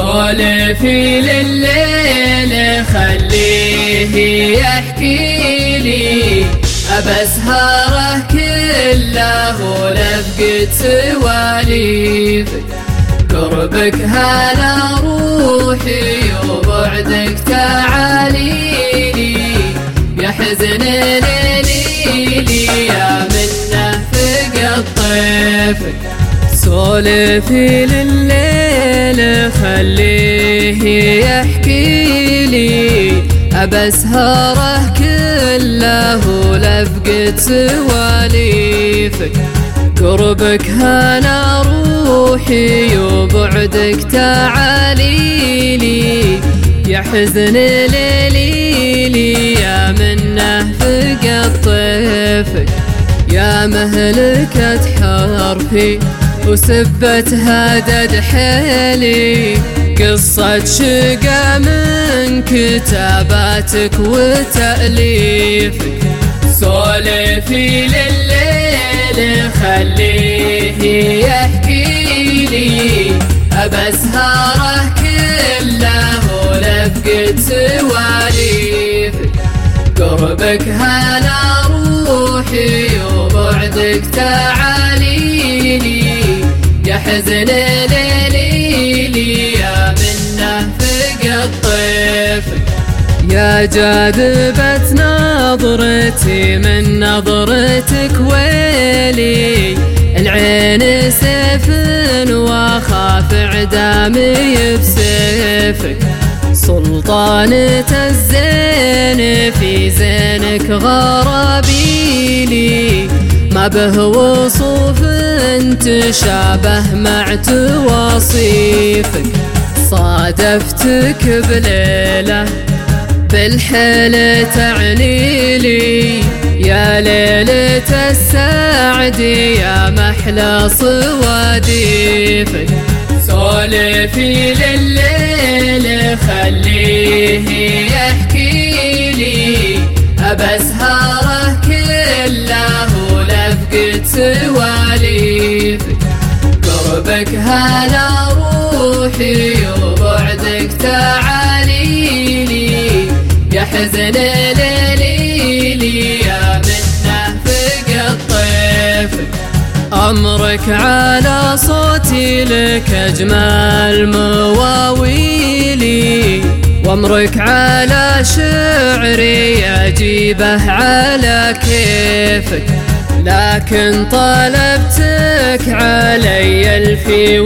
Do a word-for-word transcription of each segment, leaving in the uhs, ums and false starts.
سولفي لليل خليه يحكي لي، أبسهره كله لفقد سواليفك. قربك هلا روحي وبعدك تعاليلي، يحزن ليلي يا منه فقد طيفك. سولفي لليل خليه يحكي لي، أبسهره كله لفقد سواليفك. قربك هنا روحي وبعدك تعاليلي، يحزن ليلي يا منه فقد طيفك. يا مهلكة حرفي وسبت هدد حيلي، قصة شقا من كتاباتك وتأليفك. سولفي لليل خليه يحكي لي، أبسهره كله لفقد سواليفك. قربك هنا روحي وبعدك تعاليلي، يحزن ليلي يا منه فقد طيفك. يا جاذبة نظرتي من نظرتك ويلي، العين سيف واخاف اعدامي بسيفك. سلطانة الزين في زينك غرابيلي، ما به وصوف تشابه مع تواصيفك. صادفتك بليلة بالحيل تعنيلي، يا ليلة السعد يا محلى صواديفك. سولفي لليل خليه يحكي لي، أبسهره كله لفقد سواليفك. قربك هلا روحي وبعدك تعاليلي، يحزن ليلي يا منه فقد طيفك. أمرك على صوتي لك أجمل مواويلي، وأمرك على شعري أجيبه على كيفك. لكن طلبتك علي الفي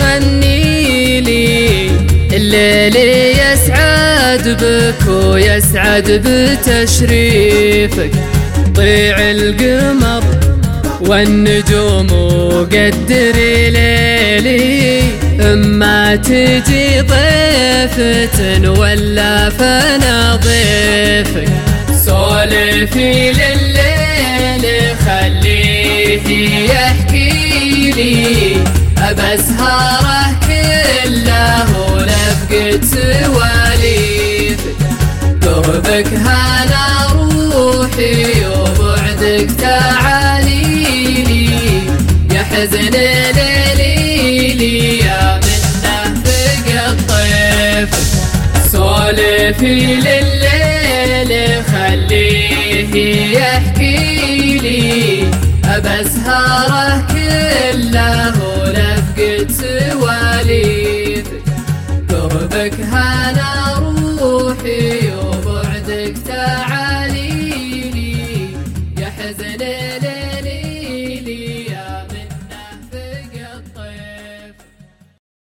وغنيلي، الليل يسعد بك ويسعد بتشريفك. طيع القمر والنجوم وقدري ليلي، اما تجي ضيفة ولا فانا ضيفك. سولفي لليل خليه يحكي لي، أبسهره كله لفقد سواليفك. قربك هنا روحي وبعدك تعاليلي، يحزن ليلي يا منه فقد طيفك. سولفي لليل خليه يحكي لي، أبسهره كله لفقد سواليفك. قربك هنا روحي